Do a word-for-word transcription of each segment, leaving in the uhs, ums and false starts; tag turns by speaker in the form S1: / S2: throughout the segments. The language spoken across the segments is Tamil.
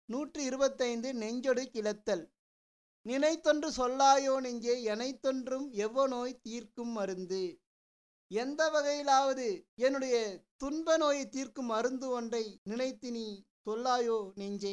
S1: நூற்றி இருபத்தைந்து நெஞ்சொடு கிளத்தல். நினைத்தொன்று சொல்லாயோ நெஞ்சே எனைத்தொன்றும் எவ்வநோய் தீர்க்கும் மருந்து. எந்த வகையிலாவது என்னுடைய துன்ப நோயை தீர்க்கும் மருந்து ஒன்றை நினைத்து நீ சொல்லாயோ நெஞ்சே.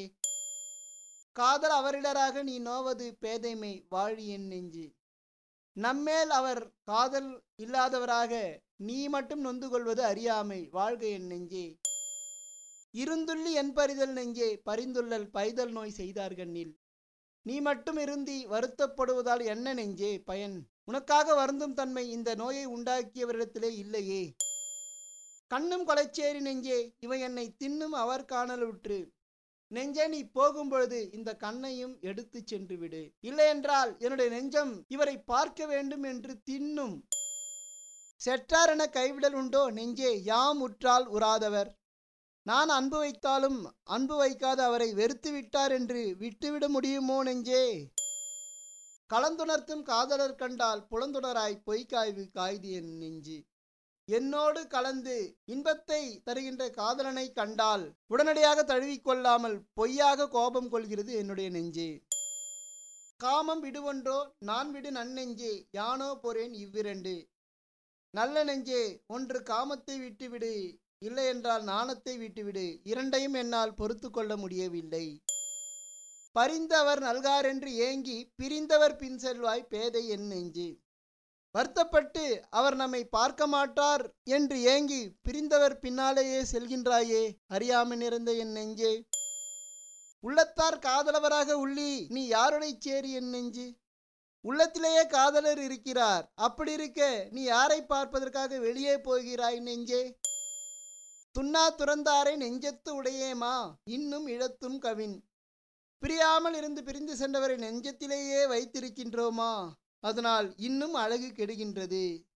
S1: காதல் அவரிடராக நீ நோவது பேதைமை வாழி என் நெஞ்சு. நம்மேல் அவர் காதல் இல்லாதவராக நீ மட்டும் நொந்து கொள்வது அறியாமை வாழ்க என் நெஞ்சே. இருந்துள்ளி என் பறிதல் நெஞ்சே பரிந்துள்ளல் பைதல் நோய் செய்தார்கண்ணில். நீ மட்டும் இருந்தி வருத்தப்படுவதால் என்ன நெஞ்சே பயன். உனக்காக வருந்தும் தன்மை இந்த நோயை உண்டாக்கியவரிடத்திலே இல்லையே. கண்ணும் கொலைச்சேரி நெஞ்சே இவை என்னை தின்னும் அவர் காணலுற்று. நெஞ்சே நீ போகும்பொழுது இந்த கண்ணையும் எடுத்து சென்று விடு. இல்லையென்றால் என்னுடைய நெஞ்சம் இவரை பார்க்க வேண்டும் என்று தின்னும். செற்றார் என கைவிடல் உண்டோ நெஞ்சே யாம் உற்றால் உறாதவர். நான் அன்பு வைத்தாலும் அன்பு வைக்காத அவரை வெறுத்து விட்டார் என்று விட்டுவிட முடியுமோ நெஞ்சே. கலந்துணர்த்தும் காதலர் கண்டால் புலந்துணராய் பொய்க்காய்வு காய்தி என் நெஞ்சு. என்னோடு கலந்து இன்பத்தை தருகின்ற காதலனை கண்டால் உடனடியாக தழுவிக்கொள்ளாமல் பொய்யாக கோபம் கொள்கிறது என்னுடைய நெஞ்சே. காமம் விடுவொன்றோ நான் விடு நன்னெஞ்சே யானோ போறேன் இவ்விரண்டு. நல்ல நெஞ்சே ஒன்று காமத்தை விட்டுவிடு, இல்லையென்றால் நாணத்தை விட்டுவிடு. இரண்டையும் என்னால் பொறுத்து கொள்ள முடியவில்லை. பரிந்தவர் நல்காரென்று ஏங்கி பிரிந்தவர் பின் செல்வாய் பேதை என் நெஞ்சு. வருத்தப்பட்டு அவர் நம்மை பார்க்க மாட்டார் என்று ஏங்கி பிரிந்தவர் பின்னாலேயே செல்கின்றாயே அறியாமை நிறைந்த என் நெஞ்சே. உள்ளத்தார் காதலவராக உள்ளி நீ யாருடைய சேரி என் நெஞ்சு. உள்ளத்திலேயே காதலர் இருக்கிறார், அப்படி இருக்க நீ யாரை பார்ப்பதற்காக வெளியே போகிறாய் நெஞ்சே. துன்னா துறந்தாரை நெஞ்சத்து உடையேமா இன்னும் இழத்தும் கவின். பிரியாமல் இருந்து பிரிந்து சென்றவரை நெஞ்சத்திலேயே வைத்திருக்கின்றோமா, அதனால் இன்னும் அழகு கெடுகின்றது.